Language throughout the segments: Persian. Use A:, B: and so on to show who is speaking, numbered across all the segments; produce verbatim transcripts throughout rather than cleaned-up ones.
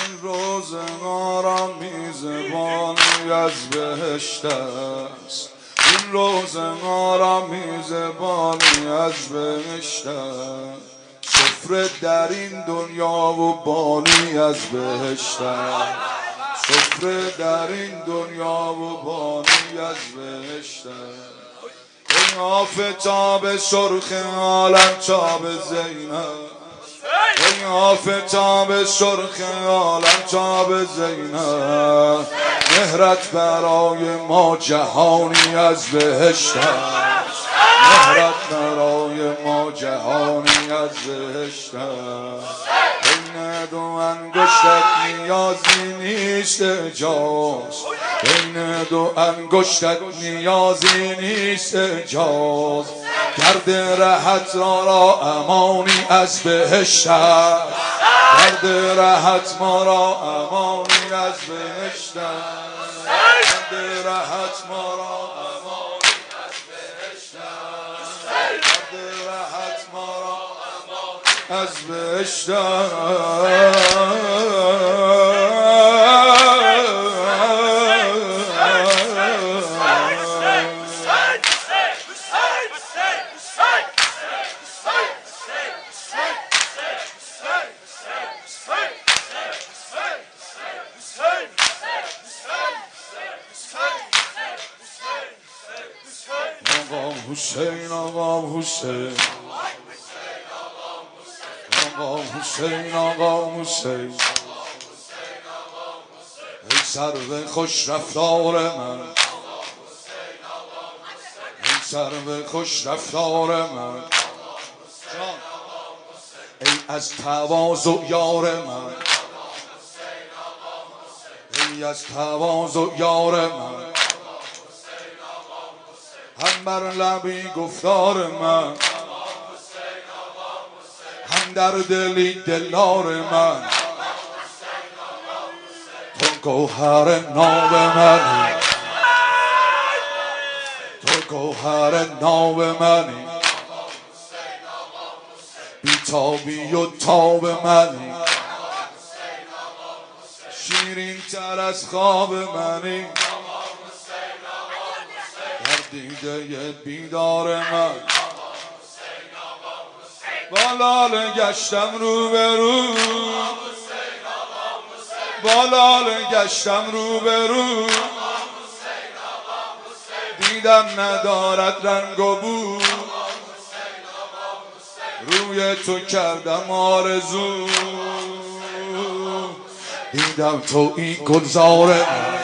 A: این روزگارم میزبانی از بهشت است، این روزگارم میزبانی از بهشت است. سفره در این دنیا و بانی از بهشت است، سفره در این دنیا و بانی از بهشت است. ای آفتاب سرخ عالم چاب زینب، ای آفتاب سرخ عالم چاب زینب، مهرت برای ما جهانی از بهشت است، مهرت برای ما جهانی از بهشت است. بین دو انگشتت نیازی نیست اجاز، بین دو انگشتت نیازی نیست اجاز. گرد رهت ما را امانی از بهشت است، گرد رهت ما را امانی از بهشت است، گرد رهت ما را امانی از بهشت است، گرد رهت ما را امانی از بهشت است. آقا حسین، آقا حسین، آقا حسین، آقا حسین، ای سرو خوش رفتار من، ای سرو خوش رفتار من، ای از تواضع یار من، ای از تواضع یار من، هم بر لبی گفتار من، هم در دلی دلدار من. تو گوهر ناب منی، تو گوهر ناب منی، بیتابی و تاب منی، شیرین تر از خواب منی، در دیده بیدار من. بالال گشتم رو به رو، بالال گشتم رو به رو، دیدم ندارد رنگ و بو، روی تو کردم آرزو، دیدم تو این گلزار من،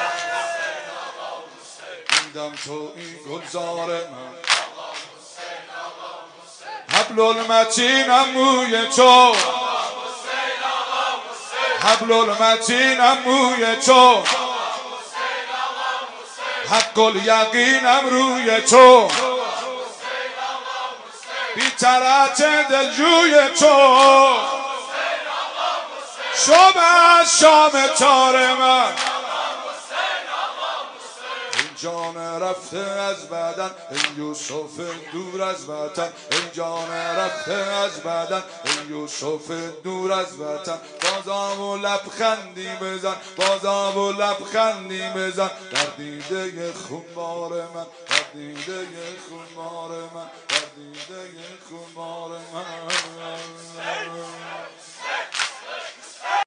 A: دیدم تو این گلزار من. حبل المتینم موی تو، حبل المتینم موی تو، حق الیقینم روی تو، بی طرت دلجوی تو، شب از شام تار من. جان رفته از بدن ای یوسف دور از وطن، ای جان رفته از بدن ای یوسف دور از وطن. بازا و لبخندی بزن، بازا و لبخندی بزن، در دیده خونبار من، در دیده خونبار من، در دیده خونبار من.